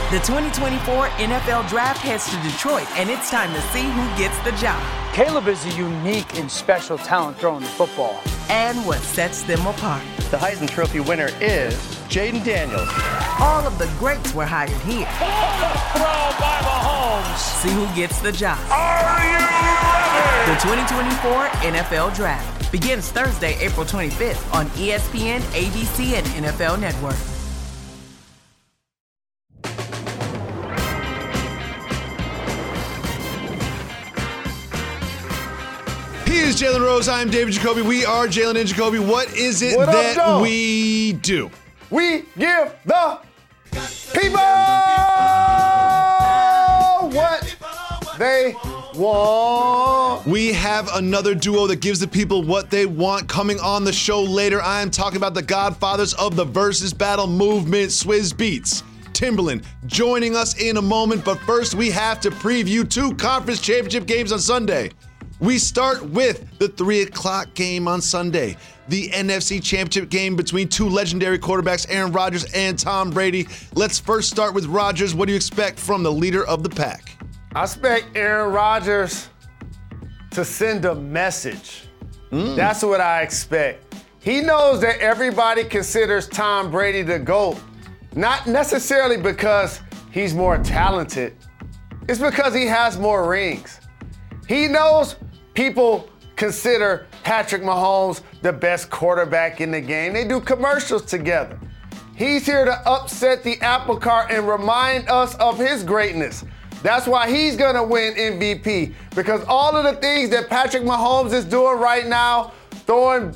The 2024 NFL Draft heads to Detroit, and it's time to see who gets the job. Caleb is a unique and special talent throwing the football. And what sets them apart. The Heisman Trophy winner is Jaden Daniels. All of the greats were hired here. Throw by Mahomes. See who gets the job. Are you ready? The 2024 NFL Draft begins Thursday, April 25th on ESPN, ABC, and NFL Network. He is Jalen Rose. I'm David Jacoby. We are Jalen and Jacoby. What is it that we do? We give the people what they want. We have another duo that gives the people what they want. Coming on the show later, I am talking about the godfathers of the versus battle movement, Swizz Beatz. Timberland joining us in a moment, but first we have to preview two conference championship games on Sunday. We start with the 3 o'clock game on Sunday, the NFC Championship game between two legendary quarterbacks, Aaron Rodgers and Tom Brady. Let's first start with Rodgers. What do you expect from the leader of the pack? I expect Aaron Rodgers to send a message. That's what I expect. He knows that everybody considers Tom Brady the GOAT, not necessarily because he's more talented. It's because he has more rings. He knows people consider Patrick Mahomes the best quarterback in the game. They do commercials together. He's here to upset the apple cart and remind us of his greatness. That's why he's gonna win MVP, because all of the things that Patrick Mahomes is doing right now, throwing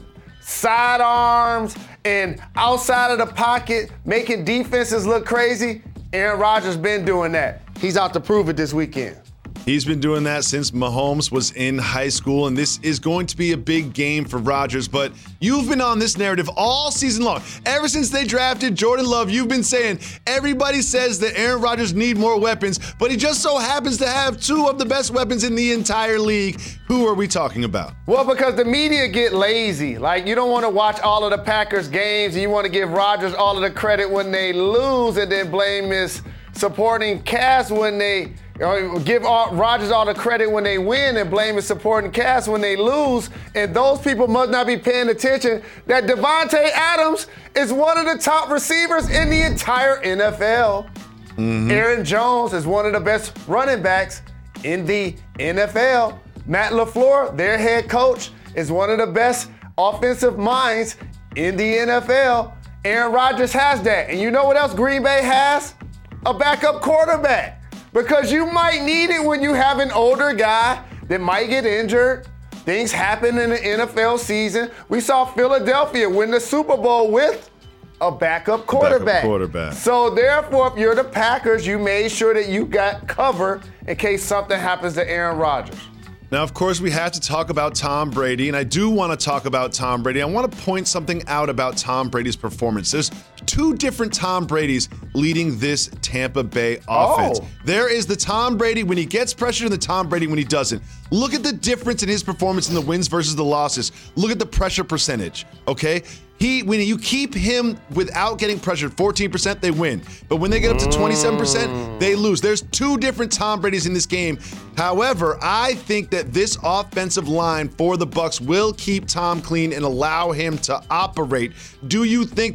sidearms and outside of the pocket, making defenses look crazy, Aaron Rodgers been doing that. He's out to prove it this weekend. He's been doing that since Mahomes was in high school, and this is going to be a big game for Rodgers. But you've been on this narrative all season long. Ever since they drafted Jordan Love, you've been saying everybody says that Aaron Rodgers need more weapons, but he just so happens to have two of the best weapons in the entire league. Who are we talking about? Well, because the media get lazy. Like, you don't want to watch all of the Packers games, and you want to give Rodgers all of the credit when they lose and then blame his supporting cast when they give Rodgers all the credit when they win and blame his supporting cast when they lose. And those people must not be paying attention that Devontae Adams is one of the top receivers in the entire NFL. Aaron Jones is one of the best running backs in the NFL. Matt LaFleur, their head coach, is one of the best offensive minds in the NFL. Aaron Rodgers has that. And you know what else Green Bay has? A backup quarterback. Because you might need it when you have an older guy that might get injured. Things happen in the NFL season. We saw Philadelphia win the Super Bowl with a backup quarterback. So therefore, if you're the Packers, you made sure that you got cover in case something happens to Aaron Rodgers. Now, of course, we have to talk about Tom Brady, and I do want to talk about Tom Brady. I want to point something out about Tom Brady's performance. There's two different Tom Bradys leading this Tampa Bay offense. There is the Tom Brady when he gets pressure and the Tom Brady when he doesn't. Look at the difference in his performance in the wins versus the losses. Look at the pressure percentage, okay? When you keep him without getting pressured, 14%, they win. But when they get up to 27%, they lose. There's two different Tom Bradys in this game. However, I think that this offensive line for the Bucs will keep Tom clean and allow him to operate. Do you think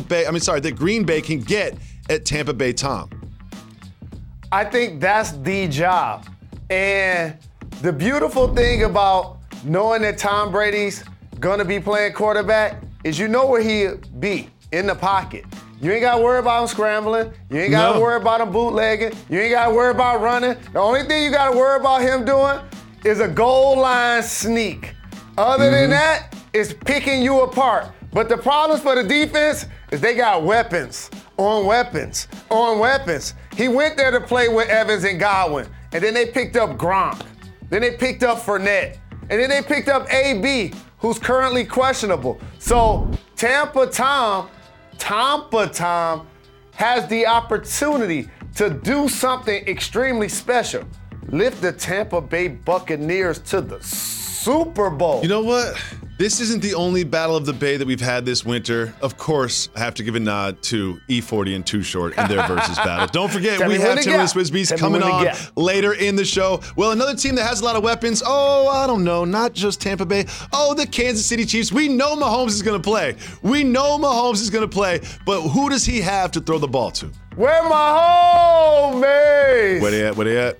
that Green Bay can get at Tampa Bay Tom? I think that's the job. And the beautiful thing about knowing that Tom Brady's gonna be playing quarterback is you know where he'll be, in the pocket. You ain't got to worry about him scrambling. You ain't got to worry about him bootlegging. You ain't got to worry about running. The only thing you got to worry about him doing is a goal line sneak. Other than that, it's picking you apart. But the problems for the defense is they got weapons on weapons on weapons. He went there to play with Evans and Godwin, and then they picked up Gronk. Then they picked up Fournette. And then they picked up AB, who's currently questionable. So Tampa Tom has the opportunity to do something extremely special. Lift the Tampa Bay Buccaneers to the Super Bowl. You know what? This isn't the only Battle of the Bay that we've had this winter. Of course, I have to give a nod to E40 and Too Short in their versus battle. Don't forget, we have Tim and the Swiss Beats coming on later in the show. Well, another team that has a lot of weapons. Oh, I don't know, not just Tampa Bay. Oh, the Kansas City Chiefs. We know Mahomes is going to play. But who does he have to throw the ball to? Where Mahomes? Where they at?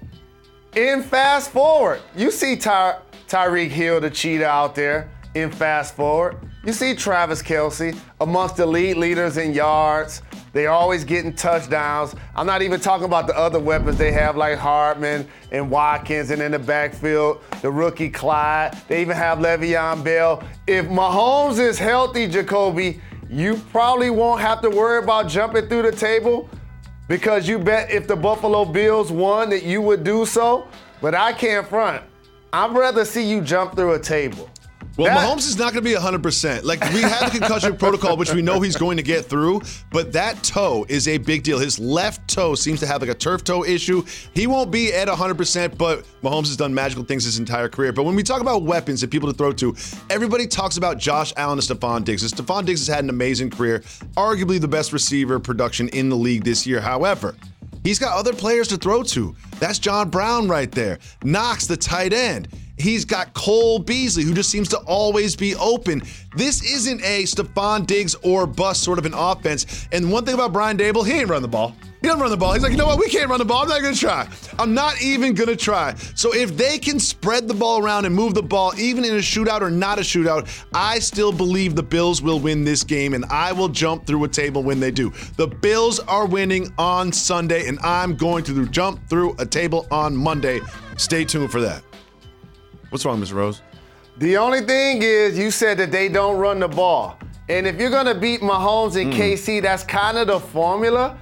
In fast forward. You see Tyreek Hill, the cheetah, out there. In fast forward, you see Travis Kelce amongst the lead leaders in yards. They're always getting touchdowns. I'm not even talking about the other weapons they have like Hardman and Watkins, and in the backfield, the rookie Clyde. They even have Le'Veon Bell. If Mahomes is healthy, Jacoby, you probably won't have to worry about jumping through the table, because you bet if the Buffalo Bills won that you would do so. But I can't front. I'd rather see you jump through a table. Well, Mahomes is not going to be 100%. Like, we have the concussion protocol, which we know he's going to get through, but that toe is a big deal. His left toe seems to have like a turf toe issue. He won't be at 100%, but Mahomes has done magical things his entire career. But when we talk about weapons and people to throw to, everybody talks about Josh Allen and Stephon Diggs. And Stephon Diggs has had an amazing career, arguably the best receiver production in the league this year. However, he's got other players to throw to. That's John Brown right there. Knox, the tight end. He's got Cole Beasley, who just seems to always be open. This isn't a Stephon Diggs or bust sort of an offense. And one thing about Brian Daboll, he ain't run the ball. He doesn't run the ball. He's like, you know what? We can't run the ball. I'm not going to try. I'm not even going to try. So if they can spread the ball around and move the ball, even in a shootout or not a shootout, I still believe the Bills will win this game, and I will jump through a table when they do. The Bills are winning on Sunday, and I'm going to jump through a table on Monday. Stay tuned for that. What's wrong, Mr. Rose? The only thing is, you said that they don't run the ball. And if you're going to beat Mahomes and KC, that's kind of the formula.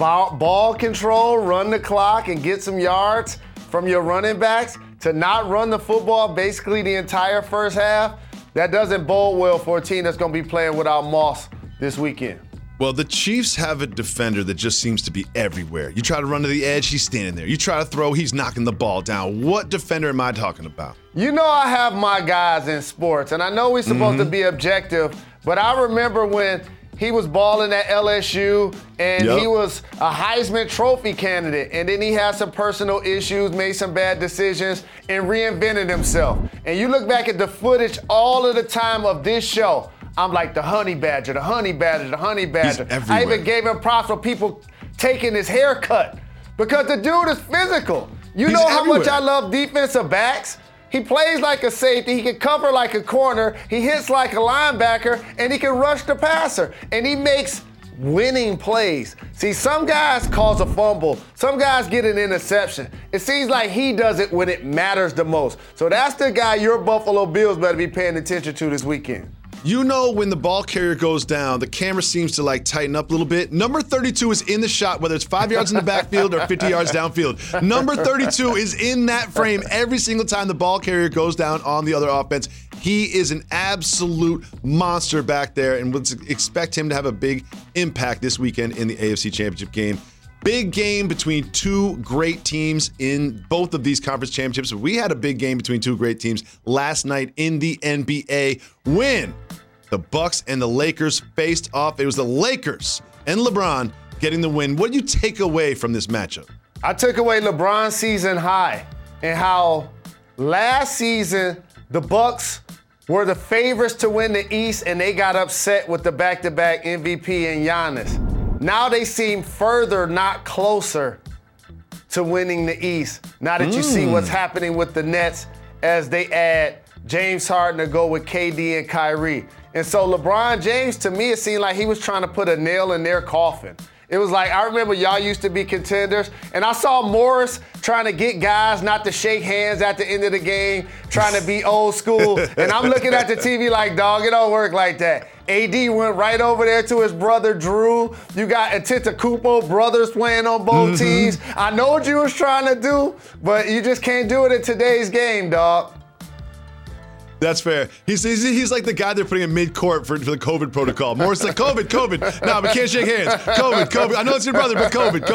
Ball control, run the clock, and get some yards from your running backs. To not run the football basically the entire first half, that doesn't bode well for a team that's going to be playing without Moss this weekend. Well, the Chiefs have a defender that just seems to be everywhere. You try to run to the edge, he's standing there. You try to throw, he's knocking the ball down. What defender am I talking about? You know I have my guys in sports, and I know we're supposed to be objective, but I remember when he was balling at LSU, and he was a Heisman Trophy candidate, and then he had some personal issues, made some bad decisions, and reinvented himself. And you look back at the footage all of the time of this show, I'm like, the honey badger, the honey badger, the honey badger. I even gave him props for people taking his haircut because the dude is physical. You know how much I love defensive backs? He plays like a safety, he can cover like a corner, he hits like a linebacker, and he can rush the passer. And he makes winning plays. See, some guys cause a fumble, some guys get an interception. It seems like he does it when it matters the most. So that's the guy your Buffalo Bills better be paying attention to this weekend. You know when the ball carrier goes down, the camera seems to like tighten up a little bit. Number 32 is in the shot, whether it's 5 yards in the backfield or 50 yards downfield. Number 32 is in that frame every single time the ball carrier goes down on the other offense. He is an absolute monster back there, and would expect him to have a big impact this weekend in the AFC Championship game. Big game between two great teams in both of these conference championships. We had a big game between two great teams last night in the NBA when the Bucks and the Lakers faced off. It was the Lakers and LeBron getting the win. What do you take away from this matchup? I took away LeBron's season high and how last season the Bucks were the favorites to win the East, and they got upset with the back-to-back MVP and Giannis. Now they seem further, not closer, to winning the East. Now that you see what's happening with the Nets as they add James Harden to go with KD and Kyrie. And so LeBron James, to me, it seemed like he was trying to put a nail in their coffin. It was like, I remember y'all used to be contenders, and I saw Morris trying to get guys not to shake hands at the end of the game, trying to be old school. And I'm looking at the TV like, dog, it don't work like that. AD went right over there to his brother Drew. You got Antetokounmpo brothers playing on both teams. I know what you was trying to do, but you just can't do it in today's game, dog. That's fair. He's like the guy they're putting in mid-court for the COVID protocol. Morris like, COVID. No, we can't shake hands. COVID. I know it's your brother, but COVID.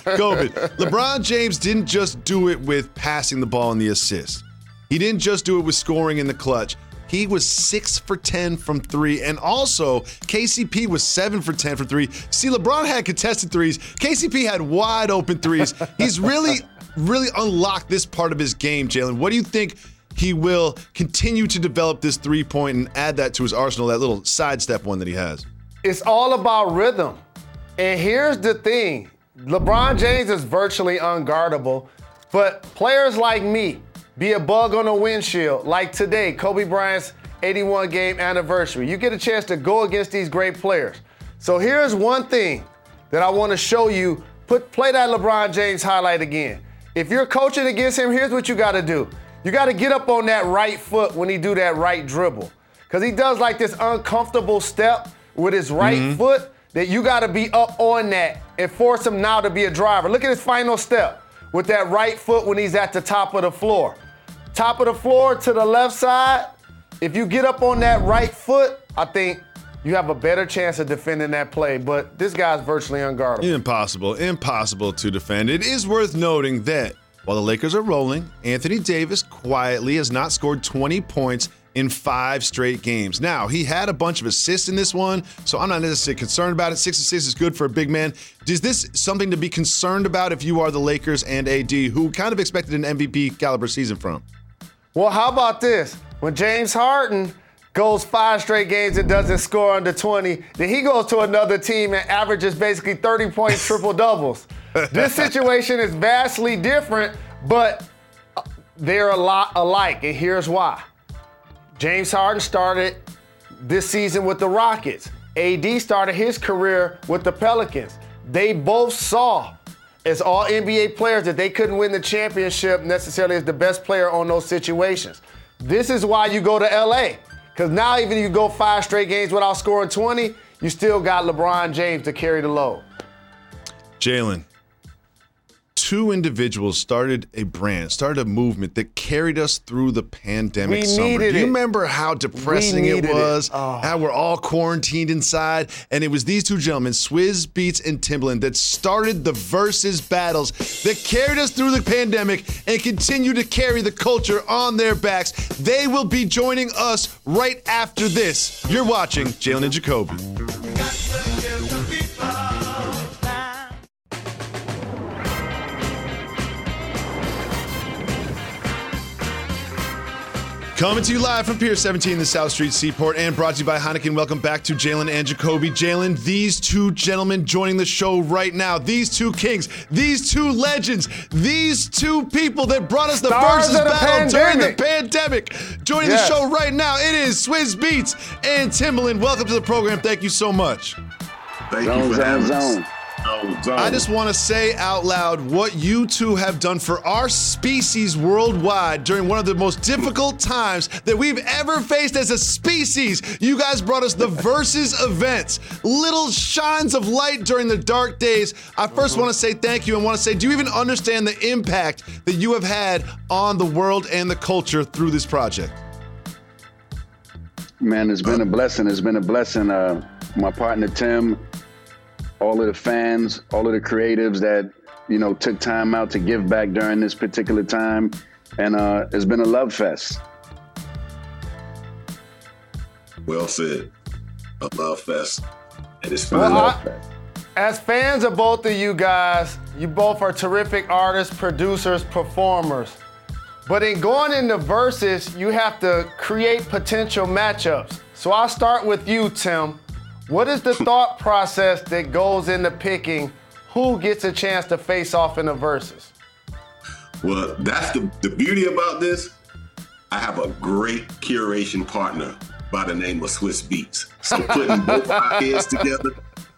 LeBron James didn't just do it with passing the ball and the assist. He didn't just do it with scoring in the clutch. he was 6 for 10 from 3. And also, KCP was 7 for 10 from 3. See, LeBron had contested threes. KCP had wide open threes. He's really unlocked this part of his game, Jalen. What do you think he will continue to develop this three-point and add that to his arsenal, that little sidestep one that he has? It's all about rhythm. And here's the thing. LeBron James is virtually unguardable, but players like me, be a bug on a windshield, like today, Kobe Bryant's 81-game anniversary. You get a chance to go against these great players. So here's one thing that I want to show you. Play that LeBron James highlight again. If you're coaching against him, here's what you got to do. You got to get up on that right foot when he do that right dribble. Because he does like this uncomfortable step with his right foot that you got to be up on that and force him now to be a driver. Look at his final step with that right foot when he's at the top of the floor. Top of the floor to the left side. If you get up on that right foot, I think you have a better chance of defending that play. But this guy's virtually unguardable. Impossible to defend. It is worth noting that while the Lakers are rolling, Anthony Davis quietly has not scored 20 points in 5 straight games. Now, he had a bunch of assists in this one, so I'm not necessarily concerned about it. 6 assists is good for a big man. Is this something to be concerned about if you are the Lakers and AD, who kind of expected an MVP caliber season from? Well, how about this? When James Harden goes 5 straight games and doesn't score under 20, then he goes to another team and averages basically 30-point triple-doubles. This situation is vastly different, but they're a lot alike, and here's why. James Harden started this season with the Rockets. AD started his career with the Pelicans. They both saw, as all NBA players, that they couldn't win the championship necessarily as the best player on those situations. This is why you go to LA, because now even if you go 5 straight games without scoring 20, you still got LeBron James to carry the load. Jalen, 2 individuals started a movement that carried us through the pandemic summer. Do you remember how depressing it was? How we're all quarantined inside? And it was these 2 gentlemen, Swizz Beatz and Timbaland, that started the versus battles that carried us through the pandemic and continue to carry the culture on their backs. They will be joining us right after this. You're watching Jalen and Jacoby. Coming to you live from Pier 17 in the South Street Seaport and brought to you by Heineken. Welcome back to Jalen and Jacoby. Jalen, these 2 gentlemen joining the show right now, these 2 kings, these 2 legends, these 2 people that brought us the versus battle during the pandemic. Joining the show right now, it is Swizz Beatz and Timbaland. Welcome to the program. Thank you so much. Thank you for having us. I just want to say out loud what you 2 have done for our species worldwide during one of the most difficult times that we've ever faced as a species. You guys brought us the versus events, little shines of light during the dark days. I first want to say thank you and want to say, do you even understand the impact that you have had on the world and the culture through this project? Man, it's been a blessing. It's been a blessing. My partner, Tim, all of the fans, all of the creatives that, took time out to give back during this particular time. And it's been a love fest. Well said. A love fest. And it's been a love fest. As fans of both of you guys, you both are terrific artists, producers, performers. But in going into versus, you have to create potential matchups. So I'll start with you, Tim. What is the thought process that goes into picking who gets a chance to face off in a versus? Well, that's the beauty about this. I have a great curation partner by the name of Swizz Beatz. So putting both our heads together,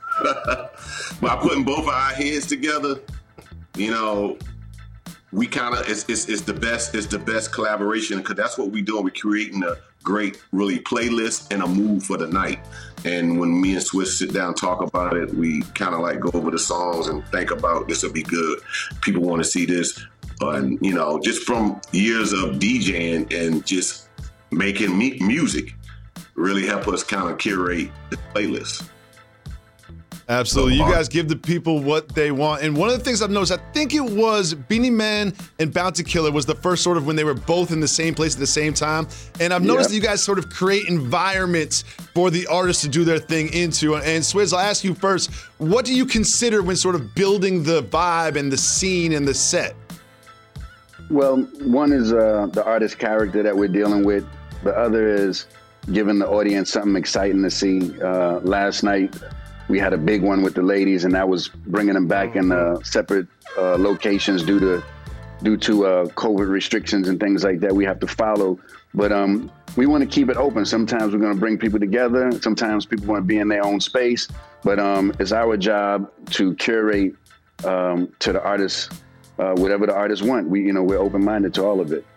we kind of it's the best collaboration, because that's what we're doing. We're creating a great, really, playlist and a mood for the night. And when me and Swizz sit down and talk about it, we kind of like go over the songs and think about this will be good. People want to see this, and just from years of DJing and just making music, really help us kind of curate the playlist. Absolutely. You guys give the people what they want. And one of the things I've noticed, I think it was Beanie Man and Bounty Killer was the first sort of when they were both in the same place at the same time. And I've noticed that you guys sort of create environments for the artists to do their thing into. And Swizz, I'll ask you first, what do you consider when sort of building the vibe and the scene and the set? Well, one is the artist character that we're dealing with. The other is giving the audience something exciting to see. Last night, we had a big one with the ladies, and that was bringing them back in separate locations due to COVID restrictions and things like that we have to follow. But we want to keep it open. Sometimes we're going to bring people together. Sometimes people want to be in their own space. But it's our job to curate to the artists whatever the artists want. We're open-minded to all of it.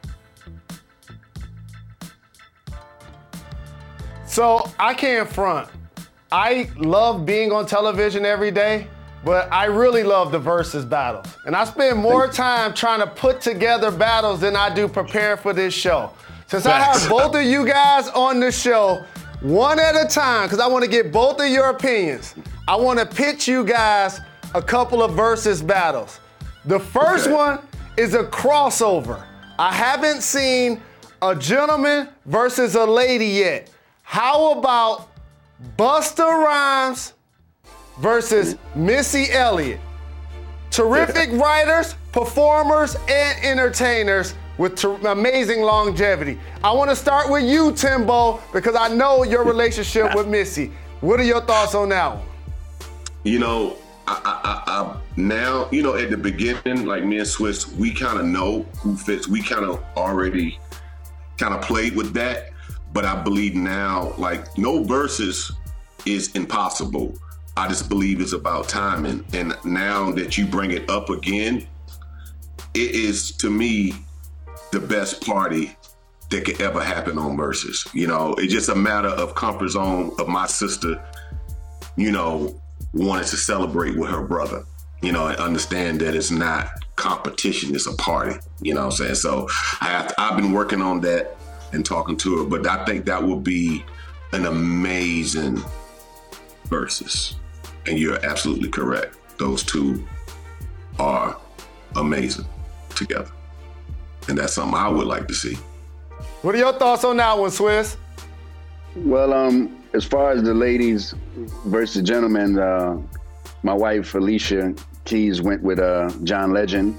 So I can't front. I love being on television every day, but I really love the versus battles. And I spend more time trying to put together battles than I do preparing for this show. Since I have both of you guys on the show, one at a time, because I want to get both of your opinions, I want to pitch you guys a couple of versus battles. The first one is a crossover. I haven't seen a gentleman versus a lady yet. How about Busta Rhymes versus Missy Elliott? Terrific writers, performers, and entertainers with amazing longevity. I want to start with you, Timbo, because I know your relationship with Missy. What are your thoughts on that one? I now, at the beginning, like me and Swizz, we kind of know who fits. We kind of already kind of played with that. But I believe now, like, no versus is impossible. I just believe it's about timing. And now that you bring it up again, it is, to me, the best party that could ever happen on versus. It's just a matter of comfort zone of my sister, wanted to celebrate with her brother, and understand that it's not competition, it's a party, you know what I'm saying? So I've been working on that and talking to her, but I think that will be an amazing versus. And you're absolutely correct. Those two are amazing together. And that's something I would like to see. What are your thoughts on that one, Swizz? Well, as far as the ladies versus gentlemen, my wife, Alicia Keys, went with John Legend.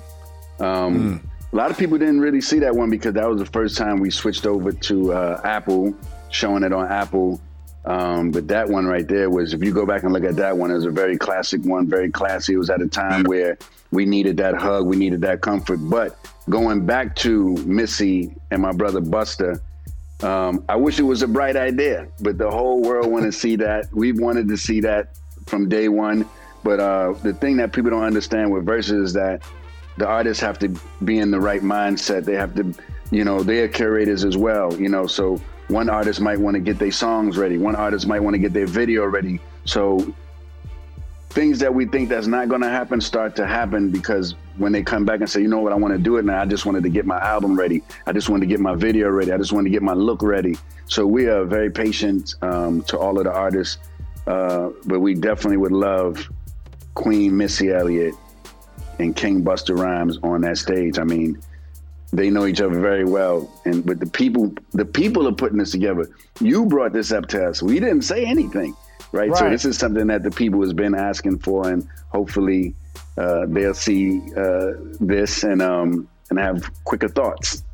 A lot of people didn't really see that one because that was the first time we switched over to Apple, showing it on Apple. But that one right there was, if you go back and look at that one, it was a very classic one, very classy. It was at a time where we needed that hug, we needed that comfort. But going back to Missy and my brother Busta, I wish it was a bright idea, but the whole world wanted to see that. We wanted to see that from day one. But the thing that people don't understand with versus is that the artists have to be in the right mindset. They have to, they're curators as well, so one artist might want to get their songs ready. One artist might want to get their video ready. So things that we think that's not going to happen start to happen because when they come back and say, you know what, I want to do it now. I just wanted to get my album ready. I just wanted to get my video ready. I just wanted to get my look ready. So we are very patient to all of the artists, but we definitely would love Queen Missy Elliott and King Busta Rhymes on that stage. I mean, they know each other very well. But the people are putting this together. You brought this up to us. We didn't say anything, right? So this is something that the people has been asking for, and hopefully they'll see this and have quicker thoughts.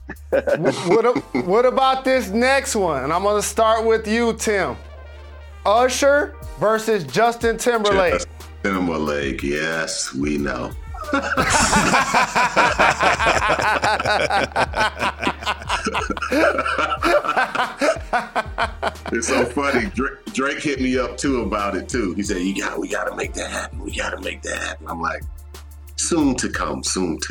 What about this next one? And I'm gonna start with you, Tim. Usher versus Justin Timberlake. Justin Timberlake, yes, we know. It's so funny. Drake hit me up too about it too. He said, "We gotta make that happen. We gotta make that happen." I'm like, soon to come.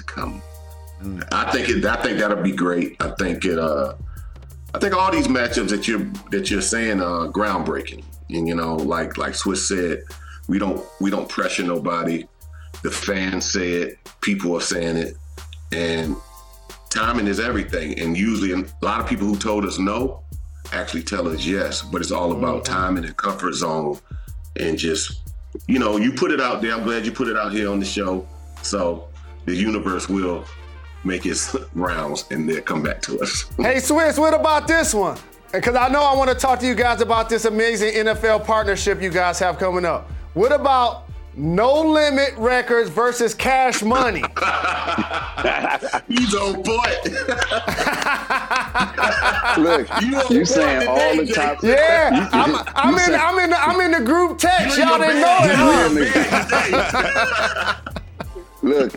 I think that'll be great. I think all these matchups that you're saying are groundbreaking. And like Swizz said, we don't pressure nobody. The fans say it, people are saying it, and timing is everything. And usually a lot of people who told us no actually tell us yes, but it's all about timing and comfort zone and just you put it out there. I'm glad you put it out here on the show. So the universe will make its rounds and then come back to us. Hey, Swizz, what about this one? Because I know I want to talk to you guys about this amazing NFL partnership you guys have coming up. What about No Limit Records versus Cash Money? He's on point. Look, you saying all the top. Yeah, I'm in the group text. Y'all didn't know it, huh? Look,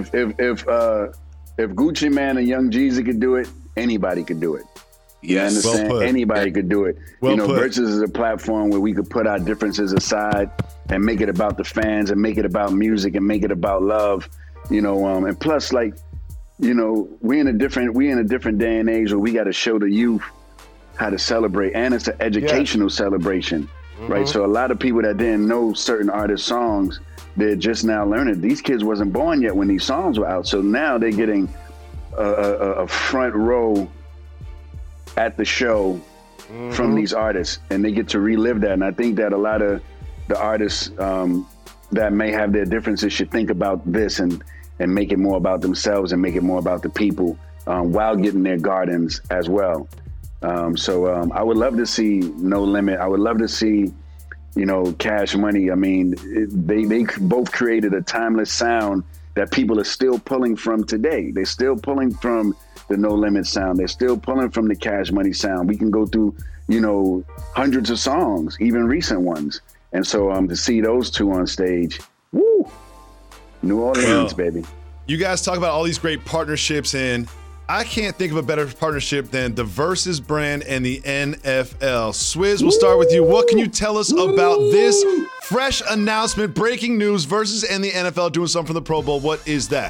if Gucci Mane and Young Jeezy could do it, anybody could do it. You understand? Well put. Anybody could do it. Well put. Versus is a platform where we could put our differences aside and make it about the fans and make it about music and make it about love. And plus, we in a different day and age where we got to show the youth how to celebrate, and it's an educational celebration, right? So a lot of people that didn't know certain artists' songs, they're just now learning. These kids wasn't born yet when these songs were out, so now they're getting a front row at the show from these artists, and they get to relive that. And I think that a lot of the artists that may have their differences should think about this and make it more about themselves and make it more about the people while getting their gardens as well. So I would love to see No Limit. I would love to see, Cash Money. I mean, they both created a timeless sound that people are still pulling from today. They're still pulling from the No Limit sound. They're still pulling from the Cash Money sound. We can go through, hundreds of songs, even recent ones. And so to see those two on stage, woo, New Orleans, baby. You guys talk about all these great partnerships, and I can't think of a better partnership than the Versus brand and the NFL. Swizz, we'll start with you. What can you tell us about this fresh announcement, breaking news, Versus and the NFL doing something for the Pro Bowl? What is that?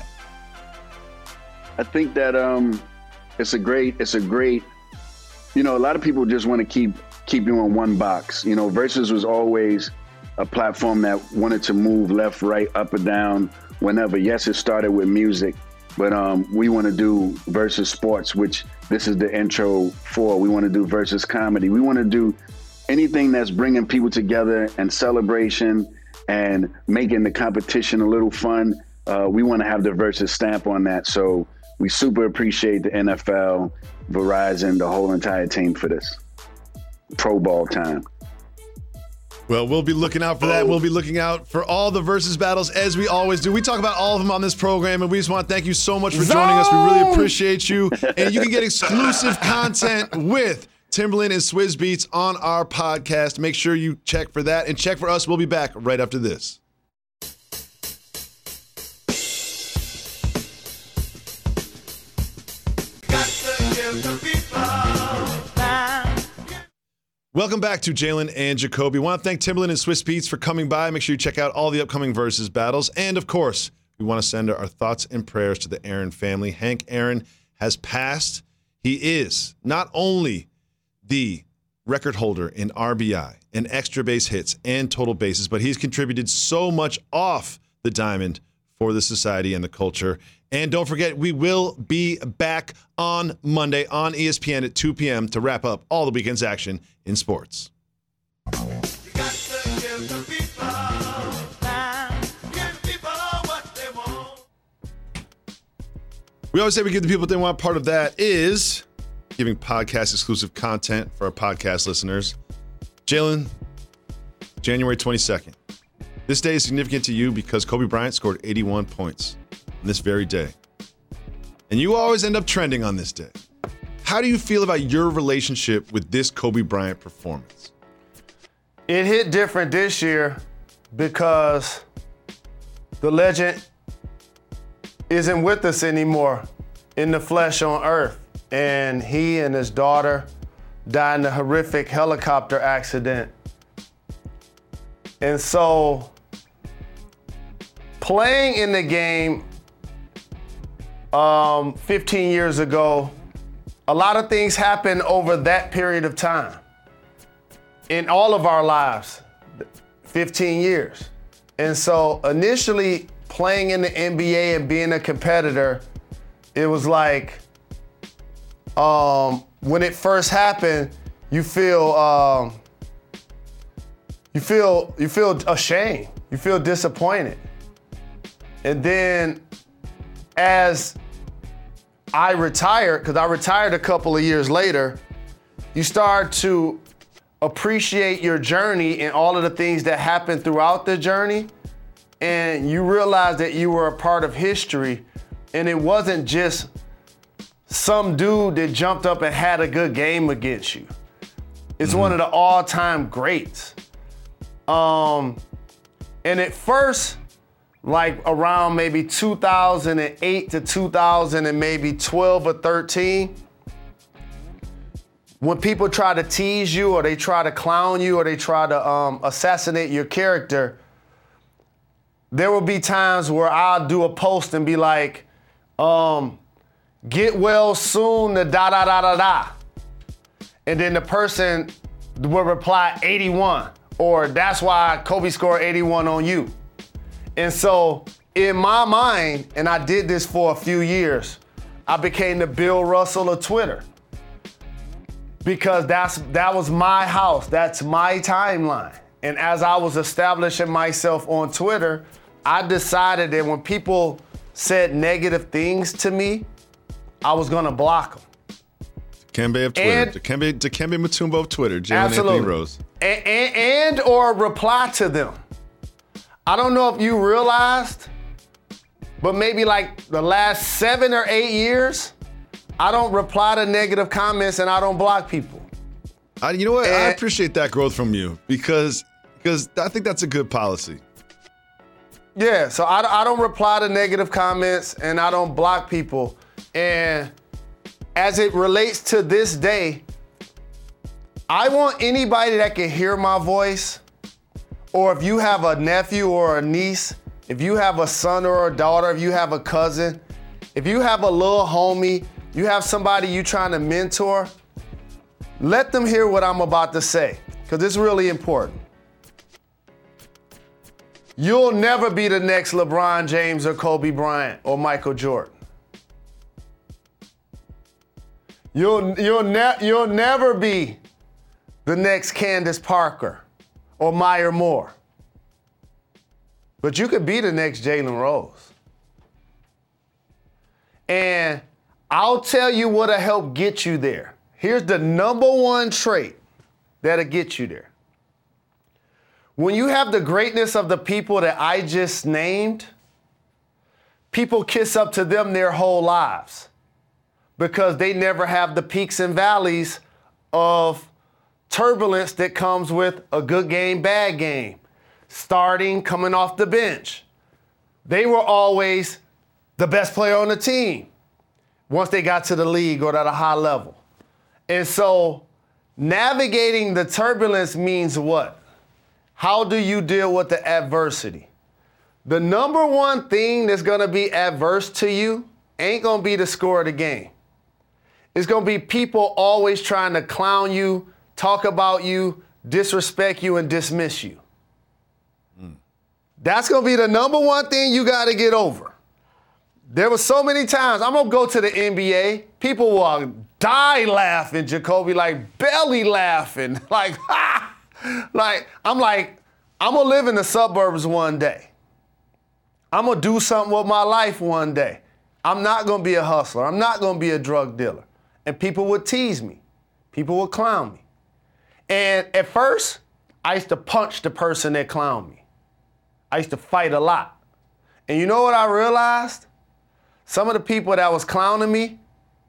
I think that it's a great, a lot of people just want to keep you in one box. Versus was always a platform that wanted to move left, right, up or down, whenever. Yes, it started with music, but we want to do Versus Sports, which this is the intro for. We want to do Versus Comedy. We want to do anything that's bringing people together and celebration and making the competition a little fun. We want to have the Versus stamp on that. So we super appreciate the NFL, Verizon, the whole entire team for this. Pro Bowl time. Well, we'll be looking out for that. We'll be looking out for all the Versus battles as we always do. We talk about all of them on this program, and we just want to thank you so much for joining us. We really appreciate you. And you can get exclusive content with Timberland and Swizz Beatz on our podcast. Make sure you check for that and check for us. We'll be back right after this. Welcome back to Jalen and Jacoby. We want to thank Timberland and Swizz Beatz for coming by. Make sure you check out all the upcoming Versus battles. And, of course, we want to send our thoughts and prayers to the Aaron family. Hank Aaron has passed. He is not only the record holder in RBI and extra base hits and total bases, but he's contributed so much off the diamond for the society and the culture. And don't forget, we will be back on Monday on ESPN at 2 p.m. to wrap up all the weekend's action in sports. We always say we give the people what they want. Part of that is giving podcast exclusive content for our podcast listeners. Jalen, January 22nd. This day is significant to you because Kobe Bryant scored 81 points on this very day. And you always end up trending on this day. How do you feel about your relationship with this Kobe Bryant performance? It hit different this year because the legend isn't with us anymore in the flesh on earth. And he and his daughter died in a horrific helicopter accident. And so playing in the game 15 years ago, a lot of things happened over that period of time in all of our lives, 15 years. And so initially playing in the NBA and being a competitor, it was like, when it first happened, you feel you feel ashamed. You feel disappointed. And then as I retired, because I retired a couple of years later, you start to appreciate your journey and all of the things that happened throughout the journey. And you realize that you were a part of history. And it wasn't just some dude that jumped up and had a good game against you. It's one of the all-time greats. And at first, like around maybe 2008 to 2012 or 13, when people try to tease you or they try to clown you or they try to assassinate your character, there will be times where I'll do a post and be like, get well soon to da da da da da. And then the person will reply 81, or that's why Kobe scored 81 on you. And so in my mind, and I did this for a few years, I became the Bill Russell of Twitter. Because that was my house, that's my timeline. And as I was establishing myself on Twitter, I decided that when people said negative things to me, I was gonna block them. Dikembe of Twitter, Dikembe Mutombo of Twitter, Jalen Anthony Rose. And or reply to them. I don't know if you realized, but maybe like the last 7 or 8 years, I don't reply to negative comments and I don't block people. You know what? I appreciate that growth from you because I think that's a good policy. Yeah, so I don't reply to negative comments and I don't block people. And as it relates to this day, I want anybody that can hear my voice, or if you have a nephew or a niece, if you have a son or a daughter, if you have a cousin, if you have a little homie, you have somebody you trying to mentor, let them hear what I'm about to say, because it's really important. You'll never be the next LeBron James or Kobe Bryant or Michael Jordan. You'll never be the next Candace Parker or Maya Moore. But you could be the next Jalen Rose. And I'll tell you what'll help get you there. Here's the number one trait that'll get you there. When you have the greatness of the people that I just named, people kiss up to them their whole lives because they never have the peaks and valleys of turbulence that comes with a good game, bad game, starting, coming off the bench. They were always the best player on the team once they got to the league or at a high level. And so navigating the turbulence means what? How do you deal with the adversity? The number one thing that's gonna be adverse to you ain't gonna be the score of the game. It's gonna be people always trying to clown you, talk about you, disrespect you, and dismiss you. That's gonna be the number one thing you gotta get over. There were so many times, I'm gonna go to the NBA, people will die laughing, Jacoby, like belly laughing, like, ha! Like, I'm gonna live in the suburbs one day. I'm gonna do something with my life one day. I'm not gonna be a hustler. I'm not gonna be a drug dealer. And people would tease me. People would clown me. And at first, I used to punch the person that clowned me. I used to fight a lot. And you know what I realized? Some of the people that was clowning me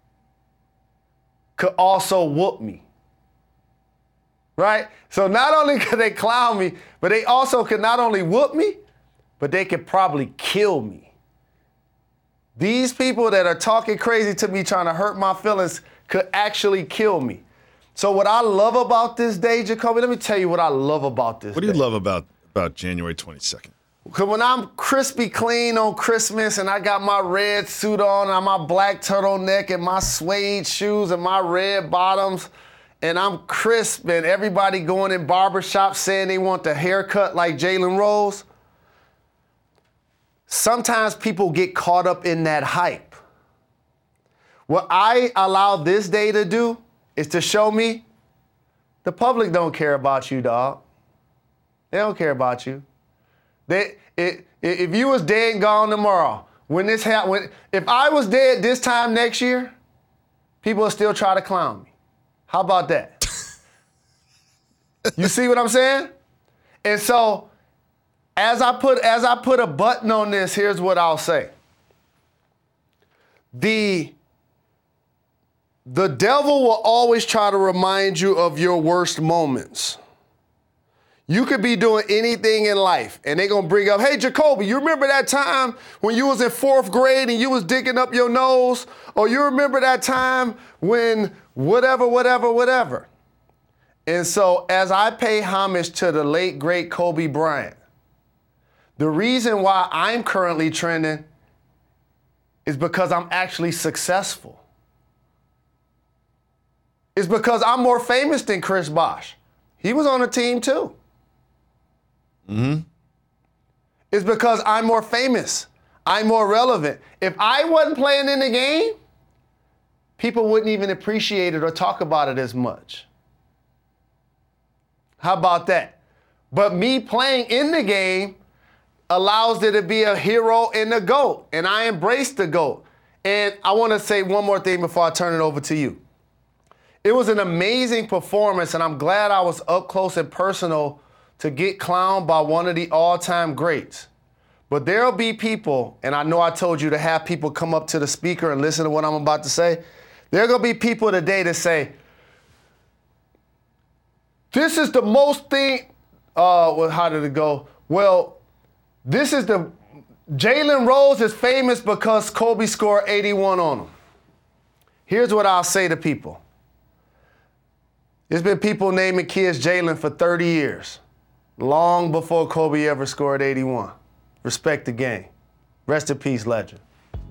could also whoop me. Right? So not only could they clown me, but they also could not only whoop me, but they could probably kill me. These people that are talking crazy to me, trying to hurt my feelings, could actually kill me. So what I love about this day, Jacoby, let me tell you what I love about this day. What do you love about January 22nd? Because when I'm crispy clean on Christmas and I got my red suit on and my black turtleneck and my suede shoes and my red bottoms, and I'm crisp and everybody going in barbershops saying they want the haircut like Jalen Rose, sometimes people get caught up in that hype. What I allow this day to do is to show me the public don't care about you, dog. They don't care about you. If you was dead and gone tomorrow, if I was dead this time next year, people will still try to clown me. How about that? You see what I'm saying? And so, as I put a button on this, here's what I'll say. The devil will always try to remind you of your worst moments. You could be doing anything in life, and they're going to bring up, hey, Jacoby, you remember that time when you was in 4th grade and you was digging up your nose? Or you remember that time when whatever. And so as I pay homage to the late, great Kobe Bryant, the reason why I'm currently trending is because I'm actually successful. It's because I'm more famous than Chris Bosh. He was on the team too. Mm-hmm. It's because I'm more famous. I'm more relevant. If I wasn't playing in the game, people wouldn't even appreciate it or talk about it as much. How about that? But me playing in the game allows there to be a hero and a GOAT, and I embrace the GOAT. And I want to say one more thing before I turn it over to you. It was an amazing performance, and I'm glad I was up close and personal to get clowned by one of the all-time greats. But there'll be people, and I know I told you to have people come up to the speaker and listen to what I'm about to say. There are going to be people today that say, this is the most thing, how did it go? Well, Jalen Rose is famous because Kobe scored 81 on him. Here's what I'll say to people. There's been people naming kids Jalen for 30 years, long before Kobe ever scored 81. Respect the game. Rest in peace, legend.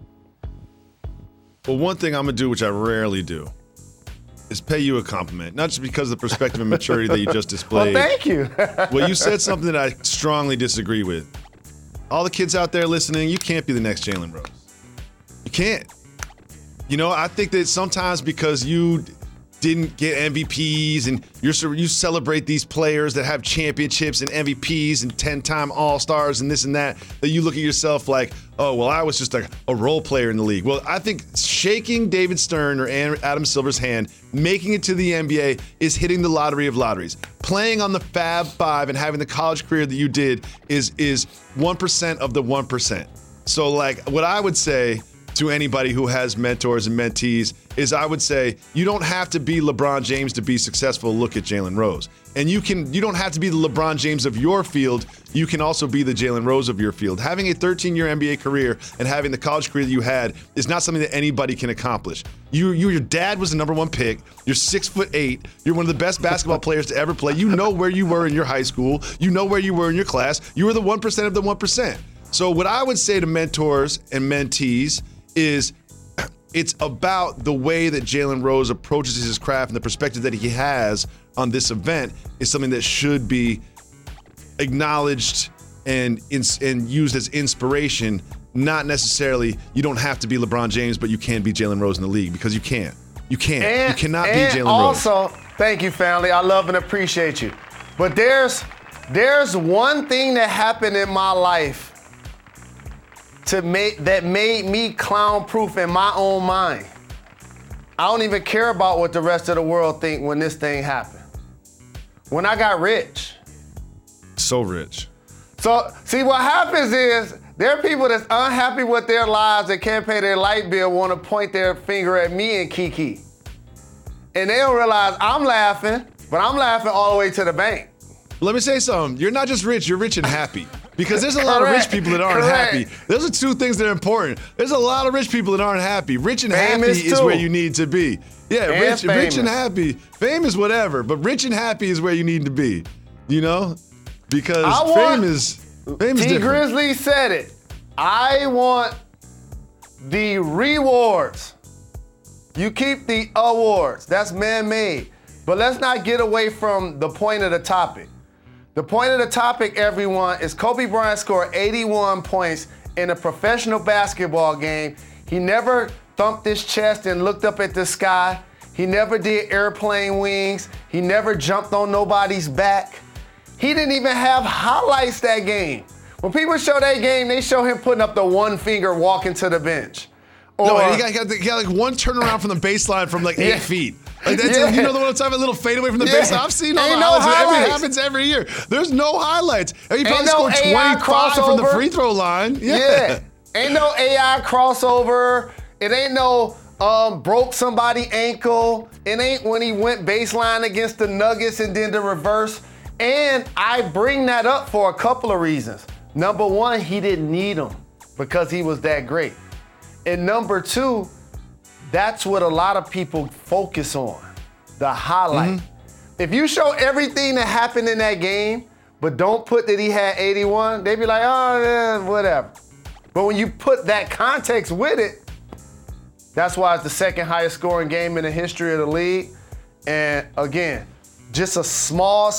Well, one thing I'm going to do, which I rarely do, is pay you a compliment, not just because of the perspective and maturity that you just displayed. Well, thank you. Well, you said something that I strongly disagree with. All the kids out there listening, you can't be the next Jalen Rose. You can't. You know, I think that sometimes because you didn't get MVPs and you celebrate these players that have championships and MVPs and 10-time All-Stars and this and that you look at yourself like, oh, well, I was just a role player in the league. Well, I think shaking David Stern or Adam Silver's hand, making it to the NBA is hitting the lottery of lotteries. Playing on the Fab Five and having the college career that you did is 1% of the 1%. So, like, what I would say to anybody who has mentors and mentees is I would say you don't have to be LeBron James to be successful. Look at Jalen Rose. And you don't have to be the LeBron James of your field. You can also be the Jalen Rose of your field. Having a 13-year NBA career and having the college career that you had is not something that anybody can accomplish. Your dad was the number 1 pick. You're 6'8". You're one of the best basketball players to ever play. You know where you were in your high school. You know where you were in your class. You were the 1% of the 1%. So what I would say to mentors and mentees is it's about the way that Jalen Rose approaches his craft and the perspective that he has on this event is something that should be acknowledged and used as inspiration. Not necessarily, you don't have to be LeBron James, but you can be Jalen Rose in the league because you can't. You can't. You cannot be Jalen Rose. Also, thank you, family. I love and appreciate you. But there's one thing that happened in my life that made me clown-proof in my own mind. I don't even care about what the rest of the world think when this thing happened. When I got rich. So rich. So, see, what happens is there are people that's unhappy with their lives that can't pay their light bill, want to point their finger at me and Kiki. And they don't realize I'm laughing, but I'm laughing all the way to the bank. Let me say something. You're not just rich, you're rich and happy. Because there's a lot of rich people that aren't happy. Those are two things that are important. There's a lot of rich people that aren't happy. Rich and famous happy is where you need to be. Yeah, rich and happy. Famous, whatever. But rich and happy is where you need to be. You know? Because fame is different. T. Grizzly said it. I want the rewards. You keep the awards. That's man-made. But let's not get away from the point of the topic. The point of the topic, everyone, is Kobe Bryant scored 81 points in a professional basketball game. He never thumped his chest and looked up at the sky. He never did airplane wings. He never jumped on nobody's back. He didn't even have highlights that game. When people show that game, they show him putting up the one finger walking to the bench. Or, no, he got like one turnaround from the baseline from like 8 feet. Like that's, you know the one I'm talking about, a little fadeaway from the baseline. I've seen all the highlights. It happens every year. There's no highlights. He probably scored 25 from the free throw line. Yeah. Ain't no AI crossover. It ain't no broke somebody ankle. It ain't when he went baseline against the Nuggets and then the reverse. And I bring that up for a couple of reasons. Number one, he didn't need them because he was that great. And number two, that's what a lot of people focus on, the highlight. If you show everything that happened in that game, but don't put that he had 81, they be like, oh, yeah, whatever. But when you put that context with it, that's why it's the second highest scoring game in the history of the league. And again, just a small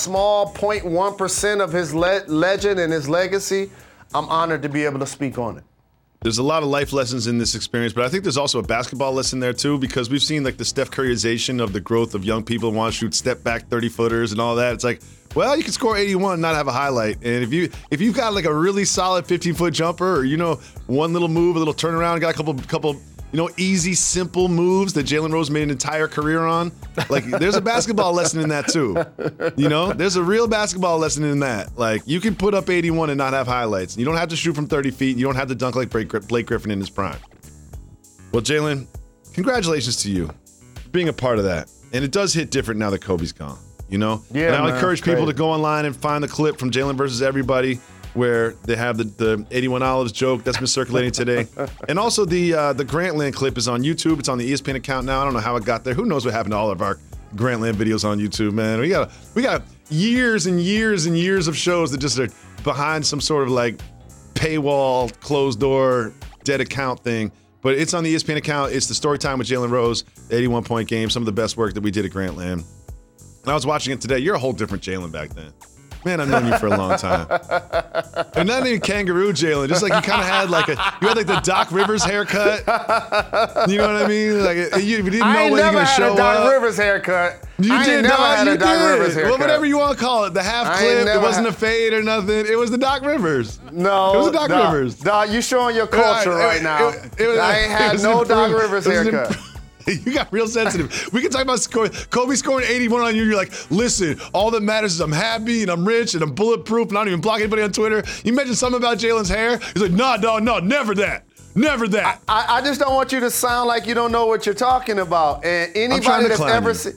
0.1% of his legend and his legacy. I'm honored to be able to speak on it. There's a lot of life lessons in this experience, but I think there's also a basketball lesson there too, because we've seen like the Steph Curryization of the growth of young people who want to shoot step back 30-footers and all that. It's like, well, you can score 81 and not have a highlight. And if you've got like a really solid 15-foot jumper, or one little move, a little turnaround, got a couple easy, simple moves that Jalen Rose made an entire career on. Like, there's a basketball lesson in that too. There's a real basketball lesson in that. Like, you can put up 81 and not have highlights. You don't have to shoot from 30 feet. You don't have to dunk like Blake Griffin in his prime. Well, Jalen, congratulations to you for being a part of that. And it does hit different now that Kobe's gone. Yeah, and I would encourage people to go online and find the clip from Jalen versus Everybody, where they have the 81 Olives joke that's been circulating today. And also the Grantland clip is on YouTube. It's on the ESPN account now. I don't know how it got there. Who knows what happened to all of our Grantland videos on YouTube, man. We got years and years and years of shows that just are behind some sort of like paywall, closed door, dead account thing. But it's on the ESPN account. It's the story time with Jalen Rose, the 81-point game, some of the best work that we did at Grantland. And I was watching it today. You're a whole different Jalen back then. Man, I've known you for a long time. And not even kangaroo Jalen, just like you kind of had you had the Doc Rivers haircut. You know what I mean? Like you didn't know when you were going to show up. I never had a Doc Rivers haircut. You did not. You did. Rivers haircut. Well, whatever you want to call it, the half clip. It wasn't a fade or nothing. It was the Doc Rivers. No, it was the Doc Rivers. Dog, you showing your culture right now. I ain't had no Doc Rivers haircut. You got real sensitive. We can talk about Kobe scoring 81 on you. You're like, listen, all that matters is I'm happy and I'm rich and I'm bulletproof and I don't even block anybody on Twitter. You mentioned something about Jalen's hair. He's like, no, never that. Never that. I just don't want you to sound like you don't know what you're talking about. And anybody that's ever seen,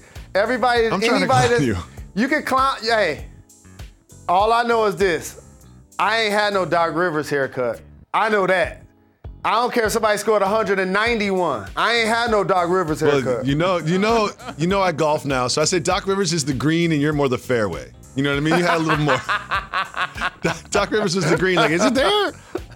you can clown. Hey, all I know is this. I ain't had no Doc Rivers haircut. I know that. I don't care if somebody scored 191. I ain't had no Doc Rivers haircut. Well, you know I golf now, so I say Doc Rivers is the green and you're more the fairway. You know what I mean? You had a little more. Doc Rivers was the green. Like, is it there?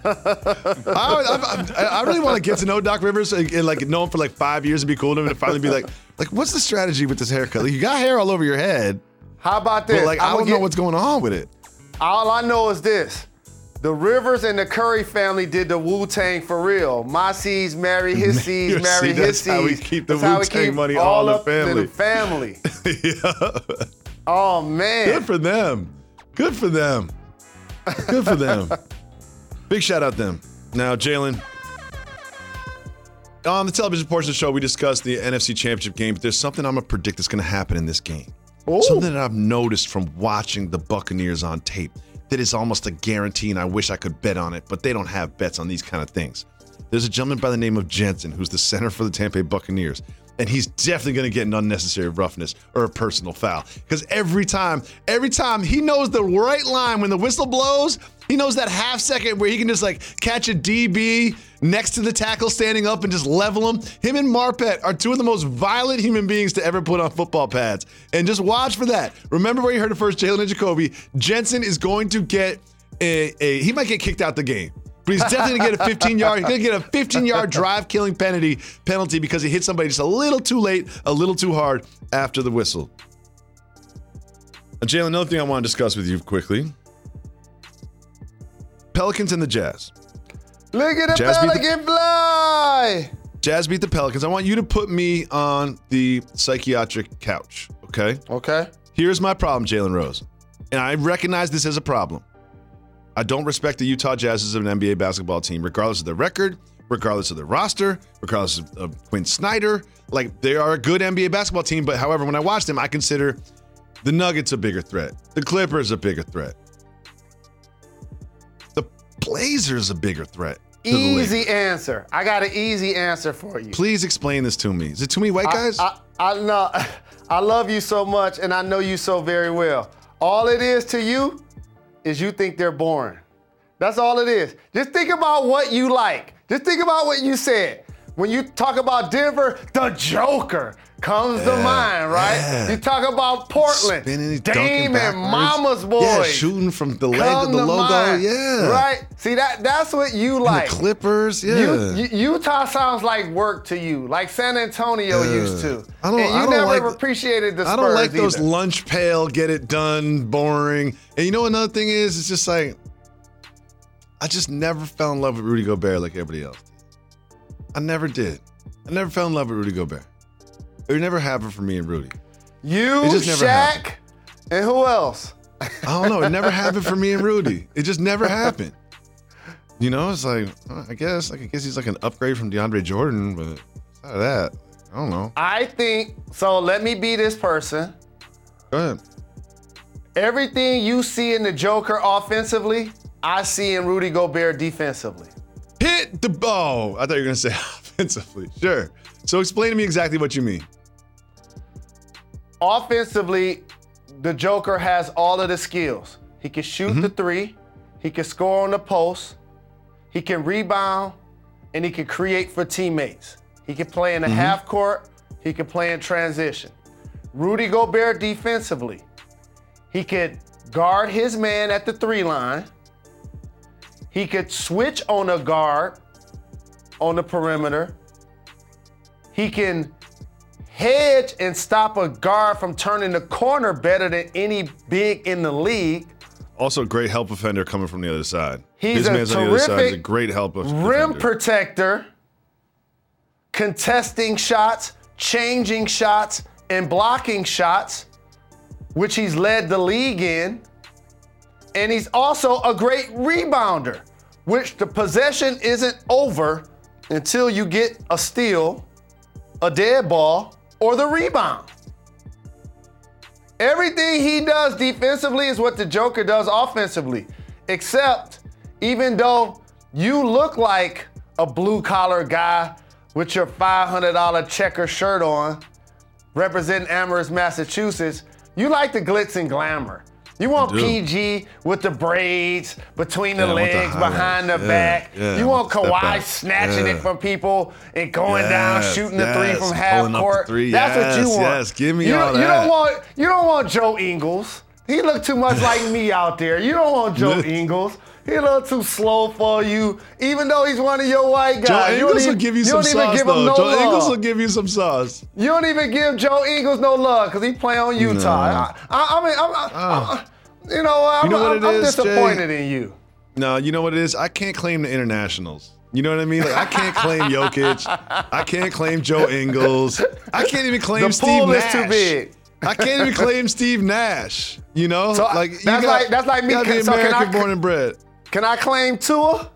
I really want to get to know Doc Rivers and know him for 5 years and be cool to him and finally be like, what's the strategy with this haircut? Like, you got hair all over your head. How about this? But I don't know what's going on with it. All I know is this. The Rivers and the Curry family did the Wu-Tang for real. My seeds marry his seeds, marry his seeds. That's how we keep the Wu-Tang money all in the family. Yeah. Oh, man. Good for them. Good for them. Good for them. Big shout out them. Now, Jalen, on the television portion of the show, we discussed the NFC Championship game, but there's something I'm going to predict that's going to happen in this game. Ooh. Something that I've noticed from watching the Buccaneers on tape that is almost a guarantee, and I wish I could bet on it, but they don't have bets on these kind of things. There's a gentleman by the name of Jensen who's the center for the Tampa Bay Buccaneers, and he's definitely going to get an unnecessary roughness or a personal foul because every time he knows the right line when the whistle blows, he knows that half second where he can just catch a DB next to the tackle standing up and just level him. Him and Marpet are two of the most violent human beings to ever put on football pads. And just watch for that. Remember where you heard it first, Jalen and Jacoby. Jensen is going to get he might get kicked out the game. But he's definitely going to get a 15-yard. He's going to get a 15-yard drive-killing penalty because he hit somebody just a little too late, a little too hard after the whistle. Jalen, another thing I want to discuss with you quickly. Pelicans and the Jazz. Look at the Pelican fly! Jazz beat the Pelicans. I want you to put me on the psychiatric couch, okay? Okay. Here's my problem, Jalen Rose. and I recognize this as a problem. I don't respect the Utah Jazz as an NBA basketball team, regardless of their record, regardless of their roster, regardless of Quinn Snyder. Like, they are a good NBA basketball team, but however, when I watch them, I consider the Nuggets a bigger threat. The Clippers a bigger threat. The Blazers a bigger threat. Easy answer. I got an easy answer for you. Please explain this to me. Is it too many white guys? I love you so much, and I know you so very well. All it is to you is you think they're boring. That's all it is. Just think about what you like. Just think about what you said. When you talk about Denver, the Joker comes to mind, right? Yeah. You talk about Portland, Dame and Mama's Boy. Yeah, shooting from the leg of the logo. Mind, yeah. Right? See, that's what you like. And the Clippers, yeah. Utah sounds like work to you, like San Antonio used to. You never appreciated the Spurs I don't like those either. lunch pail, get it done, boring. And you know another thing is, it's just like, I just never fell in love with Rudy Gobert like everybody else did. I never did. I never fell in love with Rudy Gobert. It never happened for me and Rudy. You, it just never Shaq, happened. and who else? I don't know. It never happened for me and Rudy. It just never happened. You know, it's like, I guess he's like an upgrade from DeAndre Jordan, but outside of that, I don't know. I think, so let me be this person. Go ahead. Everything you see in the Joker offensively, I see in Rudy Gobert defensively. Hit the ball. I thought you were going to say offensively. Sure. So explain to me exactly what you mean. Offensively, the Joker has all of the skills. He can shoot the three. He can score on the post. He can rebound. And he can create for teammates. He can play in the half court. He can play in transition. Rudy Gobert defensively, he could guard his man at the 3 line. He could switch on a guard on the perimeter. He can hedge and stop a guard from turning the corner better than any big in the league. Also, a great help defender coming from the other side. He's His a man's on the other side is a terrific great help defender. rim protector, contesting shots, changing shots, and blocking shots, which he's led the league in. And he's also a great rebounder, which the possession isn't over until you get a steal, a dead ball, or the rebound. Everything he does defensively is what the Joker does offensively, except even though you look like a blue-collar guy with your $500 checker shirt on, representing Amherst, Massachusetts, you like the glitz and glamour. You want PG with the braids between the legs, behind the back. Yeah, you want Kawhi snatching it from people and going down, shooting the three from half court. That's what you want. Yes, give me all that. You don't want Joe Ingles. He look too much like me out there. You don't want Joe Ingles. He a little too slow for you, even though he's one of your white guys. Joe Ingles will give you some sauce, though. Joe Ingles will give you some sauce. You don't even give Joe Ingles no love because he play on Utah. I'm disappointed in you. No, you know what it is? I can't claim the internationals. You know what I mean? Like, I can't claim Jokic. I can't claim Joe Ingles. I can't even claim Steve Nash. The pool is too big. I can't even claim Steve Nash. You know, so that's like me. Gotta be American born and bred. Can I claim Tua?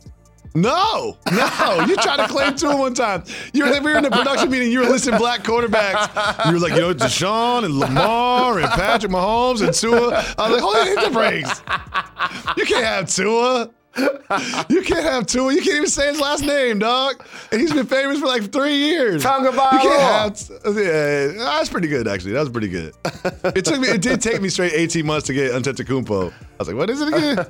No. You tried to claim Tua one time. We were in the production meeting. You were listing black quarterbacks. You were like, Deshaun and Lamar and Patrick Mahomes and Tua. I was like, hold on, hit the brakes. You can't have Tua. You can't have Tua. You can't even say his last name, dog. And he's been famous for like 3 years. Tonga Ball. You can't have. Yeah, that's pretty good, actually. That was pretty good. It did take me straight 18 months to get Antetokounmpo. I was like, what is it again?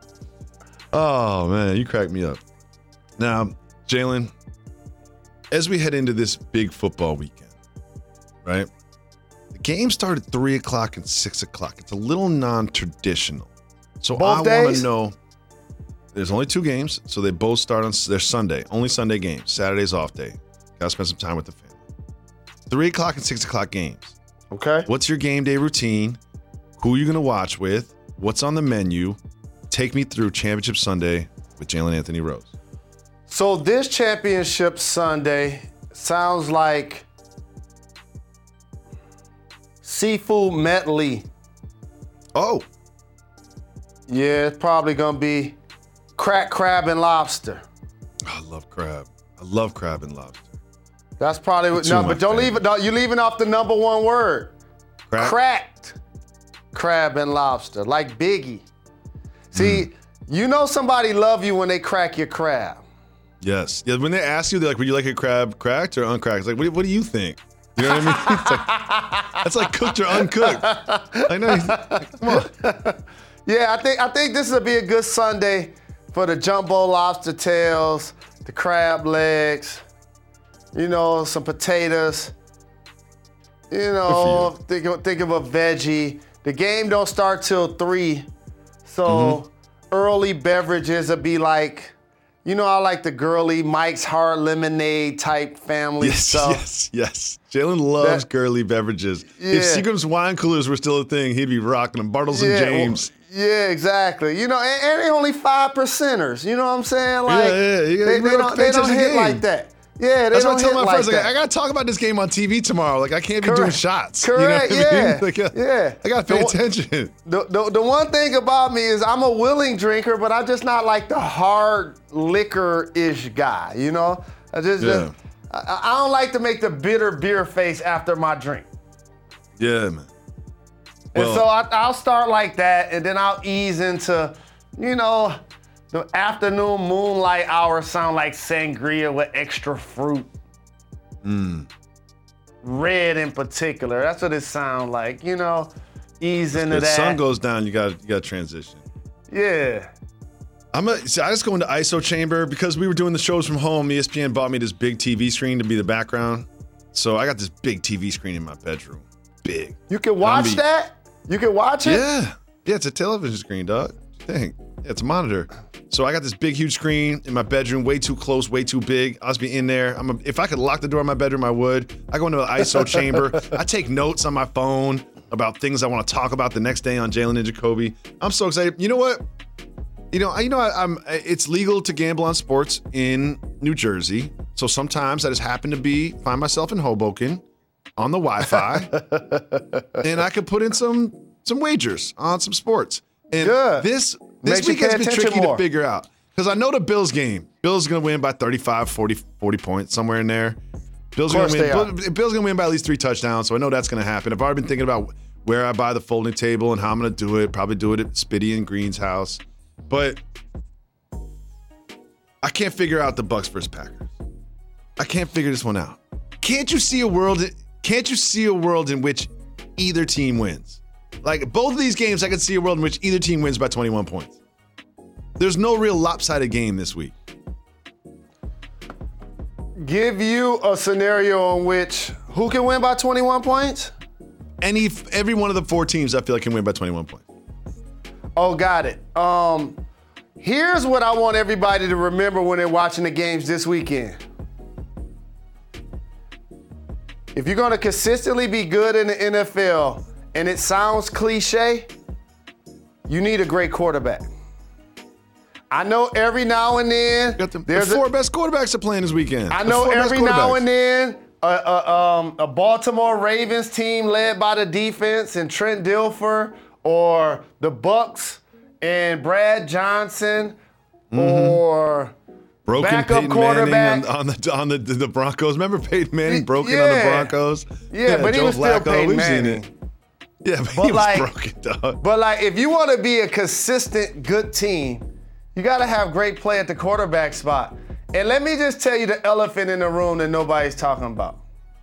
Oh, man, you cracked me up. Now, Jalen, as we head into this big football weekend, right? The game started at 3 o'clock and 6 o'clock. It's a little non-traditional. So I want to know, there's only 2 games, so they both start on their Sunday. Only Sunday games. Saturday's off day. Got to spend some time with the family. 3 o'clock and 6 o'clock games. Okay. What's your game day routine? Who are you going to watch with? What's on the menu? Take me through Championship Sunday with Jalen Anthony Rose. So this Championship Sunday sounds like seafood medley. Oh. Yeah, it's probably gonna be cracked crab and lobster. I love crab. I love crab and lobster. That's probably what. No, but don't leave it. You're leaving off the number one word. Cracked crab and lobster, like Biggie. See, you know somebody love you when they crack your crab. Yes. Yeah. When they ask you, they're like, "Would you like a crab cracked or uncracked?" It's like, what do you think? You know what I mean? It's like, that's like cooked or uncooked. I know. Come on. Yeah, I think this will be a good Sunday for the jumbo lobster tails, the crab legs. You know, some potatoes. You know, think of a veggie. The game don't start till 3, so early beverages will be like, you know, I like the girly Mike's Hard Lemonade type family stuff. Yes. Jalen loves girly beverages. Yeah. If Seagram's wine coolers were still a thing, he'd be rocking them. Bartles and James. Yeah, exactly. You know, and they only 5%ers. You know what I'm saying? Like, they don't hit like that. Yeah, that's what I tell my friends. Like, I gotta talk about this game on TV tomorrow. Like, I can't be doing shots. Correct. You know what I mean? Yeah. I gotta pay attention. The one thing about me is I'm a willing drinker, but I'm just not like the hard liquor-ish guy. You know, I don't like to make the bitter beer face after my drink. Yeah, man. And so I'll start like that, and then I'll ease into, you know, the afternoon moonlight hour sound like sangria with extra fruit. Red in particular. That's what it sound like, you know, ease into that. The sun goes down, you got transition. Yeah. I just go into ISO chamber because we were doing the shows from home. ESPN bought me this big TV screen to be the background. So I got this big TV screen in my bedroom. Big. You can watch that? You can watch it? Yeah. Yeah, it's a television screen, dog. Dang. Yeah, it's a monitor. So I got this big, huge screen in my bedroom, way too close, way too big. I'll just be in there. If I could lock the door of my bedroom, I would. I go into an ISO chamber. I take notes on my phone about things I want to talk about the next day on Jalen and Jacoby. I'm so excited. You know what? It's legal to gamble on sports in New Jersey. So sometimes I just happen to find myself in Hoboken on the Wi-Fi, and I could put in some wagers on some sports. And this week has been tricky to figure out because I know the Bills game. Bills going to win by 35, 40 points, somewhere in there. Bills going to win by at least 3 touchdowns, so I know that's going to happen. I've already been thinking about where I buy the folding table and how I'm going to do it. Probably do it at Spitty and Green's house. But I can't figure out the Bucs versus Packers. I can't figure this one out. Can't you see a world in which either team wins? Like, both of these games, I could see a world in which either team wins by 21 points. There's no real lopsided game this week. Give you a scenario in which who can win by 21 points? Every one of the 4 teams I feel like can win by 21 points. Oh, got it. Here's what I want everybody to remember when they're watching the games this weekend. If you're going to consistently be good in the NFL, and it sounds cliche, you need a great quarterback. I know every now and then there's 4 best quarterbacks are playing this weekend. I know every now and then a Baltimore Ravens team led by the defense and Trent Dilfer, or the Bucs and Brad Johnson, or broken backup Peyton quarterback Manning on the Broncos. Remember Peyton Manning broken on the Broncos? Yeah, but he was still Peyton Manning. Seen it. Yeah, but he was broken, dog. But like, if you want to be a consistent good team, you got to have great play at the quarterback spot. And let me just tell you the elephant in the room that nobody's talking about.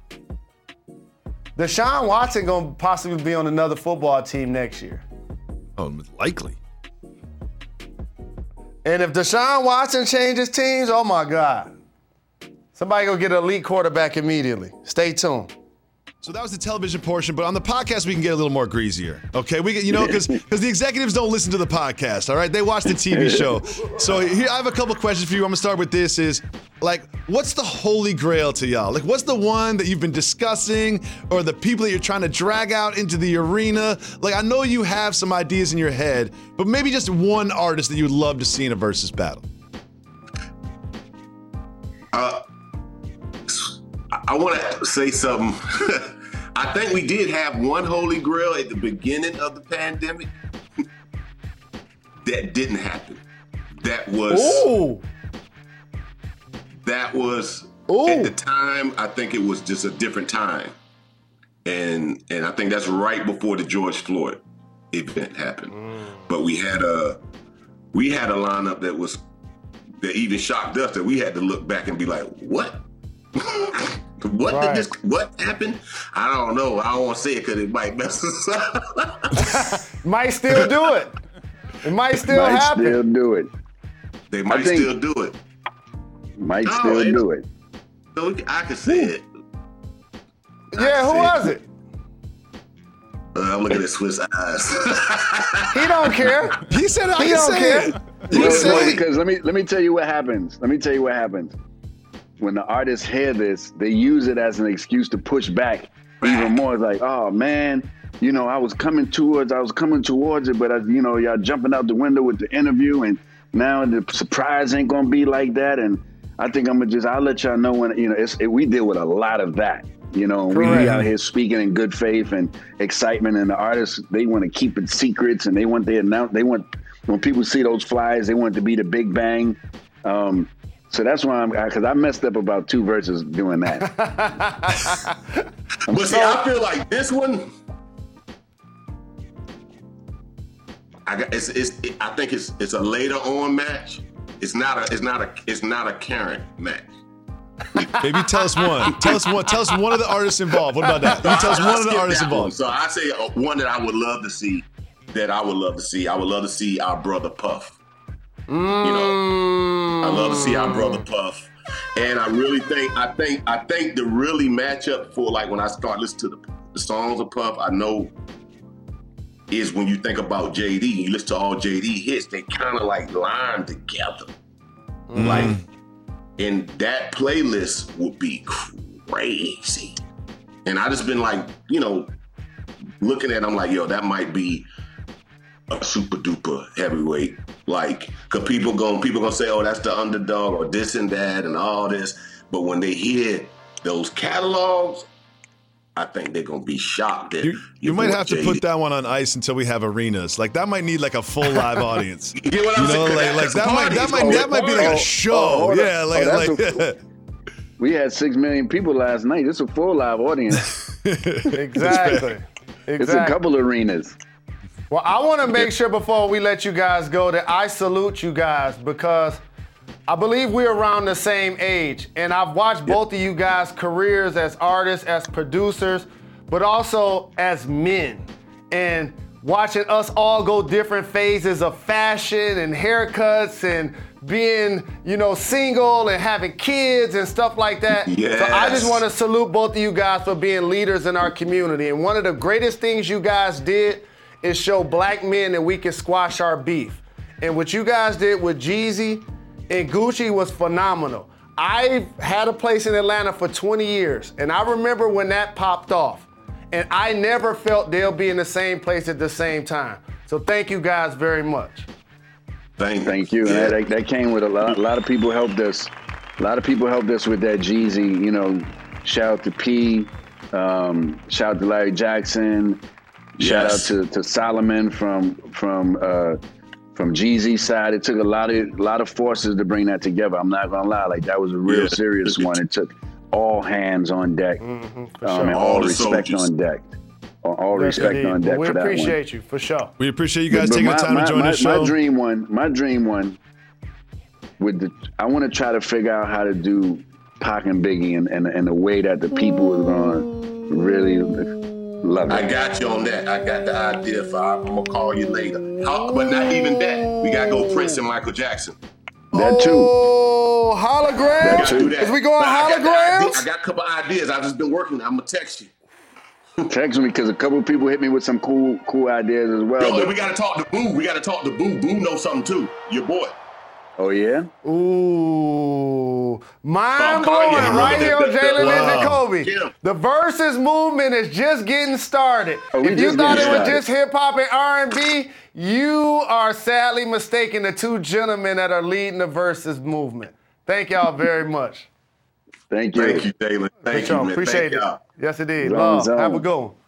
Deshaun Watson gonna possibly be on another football team next year. Oh, likely. And if Deshaun Watson changes teams, oh my God. Somebody go get an elite quarterback immediately. Stay tuned. So that was the television portion, but on the podcast we can get a little more greasier, okay? Because the executives don't listen to the podcast, all right? They watch the TV show. So here, I have a couple questions for you. I'm gonna start with this: is like, what's the holy grail to y'all? Like, what's the one that you've been discussing, or the people that you're trying to drag out into the arena? Like, I know you have some ideas in your head, but maybe just one artist that you would love to see in a versus battle. I want to say something. I think we did have one holy grail at the beginning of the pandemic. that didn't happen. That was at the time, I think it was just a different time. And I think that's right before the George Floyd event happened. But we had a lineup that even shocked us, that we had to look back and be like, what? What happened? I don't know. I don't want to say it because it might mess us up. Might still do it. It might still happen. Might still do it. They might still do it. Might still do it. So I can say it. Yeah, who was it? I'm looking at Swiss eyes. He don't care. He said I He can don't say care. it. He said it. Because let me tell you what happens. When the artists hear this, they use it as an excuse to push back even more. It's like, oh man, I was coming towards it, but y'all jumping out the window with the interview, and now the surprise ain't gonna be like that. And I think I'll let y'all know when we deal with a lot of that. We be out here speaking in good faith and excitement, and the artists, they want to keep it secrets, and they want when people see those flyers, they want it to be the big bang. So that's why because I messed up about 2 verses doing that. But see, I feel like this one, I think it's a later on match. It's not a current match. Maybe tell us one. Tell us one of the artists involved. What about that? Tell us one of the artists involved. So I say one that I would love to see. I would love to see our brother Puff. I love to see our brother Puff, and I really think the really matchup for, like, when I start listening to the songs of Puff, I know is when you think about JD. You listen to all JD hits; they kind of like line together, like. And that playlist would be crazy. And I just been like, looking at it, I'm like, yo, that might be a super duper heavyweight. Like, cause people gonna say, oh, that's the underdog or this and that and all this. But when they hear those catalogs, I think they're gonna be shocked. You might have to put that one on ice until we have arenas. Like, that might need like a full live audience. You get what I'm saying? Like that might be like a show. We had 6 million people last night. It's a full live audience. Exactly. It's a couple arenas. Well, I want to make sure before we let you guys go that I salute you guys, because I believe we're around the same age, and I've watched both of you guys' careers as artists, as producers, but also as men, and watching us all go different phases of fashion and haircuts and being, single and having kids and stuff like that. Yes. So I just want to salute both of you guys for being leaders in our community. And one of the greatest things you guys did is show black men that we can squash our beef. And what you guys did with Jeezy and Gucci was phenomenal. I had a place in Atlanta for 20 years, and I remember when that popped off. And I never felt they'll be in the same place at the same time. So thank you guys very much. Thank you. Yeah. And that came with a lot of people helped us. A lot of people helped us with that Jeezy. Shout out to P. Shout out to Larry Jackson. Yes. Shout out to Solomon from Jeezy's side. It took a lot of forces to bring that together. I'm not gonna lie, like, that was a real serious one. It took all hands on deck, and all respect on deck. All respect on deck for that one. We appreciate you, for sure. We appreciate you guys taking the time to join the show. My dream one, I want to try to figure out how to do Pac and Biggie in a way that the people are going to really love it. I got you on that. I got the idea I'm going to call you later. But not even that. We got to go Prince and Michael Jackson. That too. Oh, holograms? Is we going holograms? I got a couple ideas. I've just been working. I'm going to text you. Text me, because a couple of people hit me with some cool ideas as well. Yo, we got to talk to Boo. Boo knows something too. Your boy. Oh, yeah? Ooh. Mind blowing right here on Jalen and Kobe. Yeah. The Versus movement is just getting started. If you thought it was just hip-hop and R&B, you are sadly mistaken the two gentlemen that are leading the Versus movement. Thank y'all very much. Thank you. Thank you, Jalen. Thank you, man. Appreciate it. Y'all. Yes, indeed. Love. Have a good one.